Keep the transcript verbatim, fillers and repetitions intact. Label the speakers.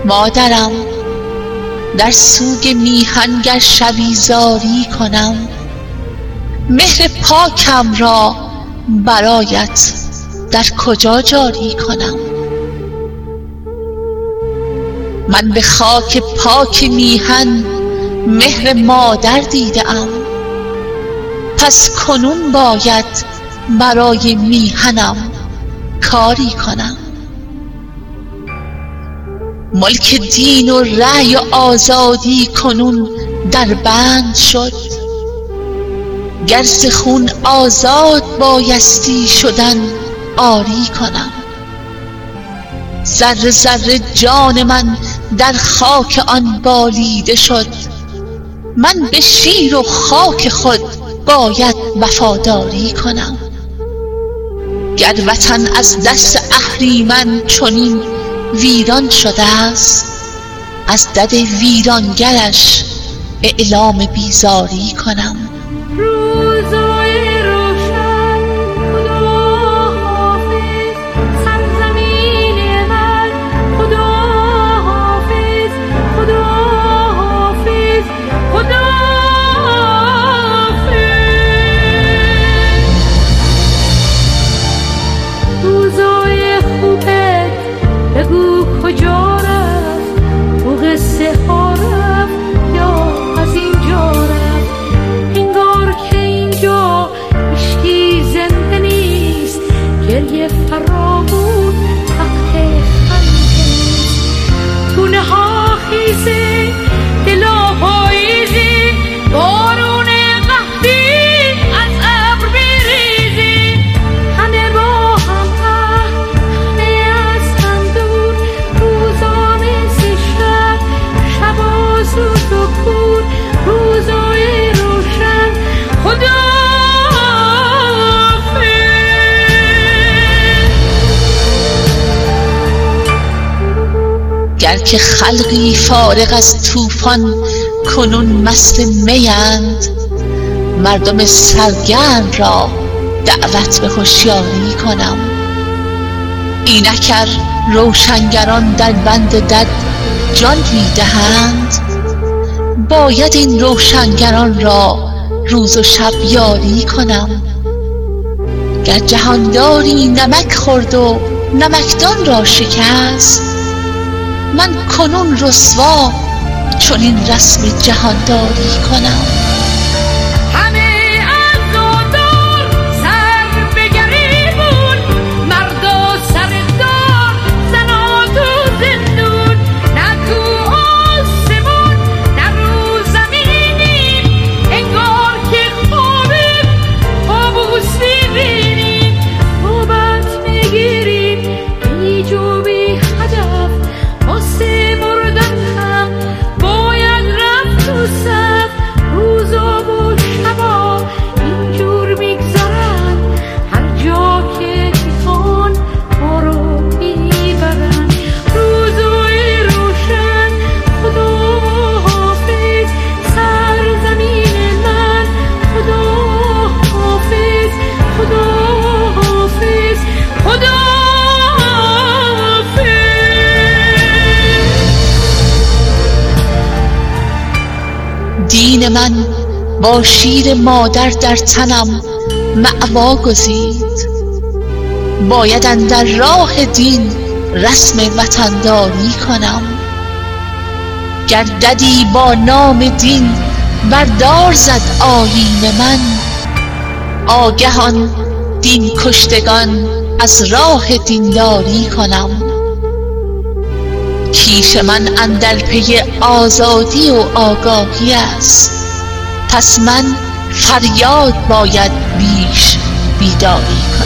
Speaker 1: مادرم در سوگ میهن گر شبی زاری کنم، مهر پاکم را برایت در کجا جاری کنم؟ من به خاک پاک میهن مهر مادر دیده ام، پس کنون باید برای میهنم کاری کنم. ملک دین و رأی و آزادی کنون در بند شد، گر ز خون آزاد بایستی شدن آری کنم. ذره ذره جان من در خاک آن بالیده شد، من به شیر و خاک خود باید وفاداری کنم. گر وطن از دست اهریمن چنین ویران شده است، از دد ویرانگرش اعلام بیزاری کنم. گر که خلقی فارغ از طوفان کنون مست میند، مردم سرگرم را دعوت به هوشیاری کنم. اینک ار روشنگران در بند دد جان میدهند، باید این روشنگران را روز و شب یاری کنم. گر جهانداری نمک خورد و نمکدان را شکست، من کنون رسوا چنین رسم جهانداری کنم. دین من با شیر مادر در تنم مأوا گزید، باید اندر راه دین رسم وطنداری کنم. گر ددی با نام دین بردار زد آیین من، آگهان دین کشتگان از راه دینداری کنم. کیش من اندر پی آزادی و آگاهی است، پس من فریاد باید بیش بیداری کنم.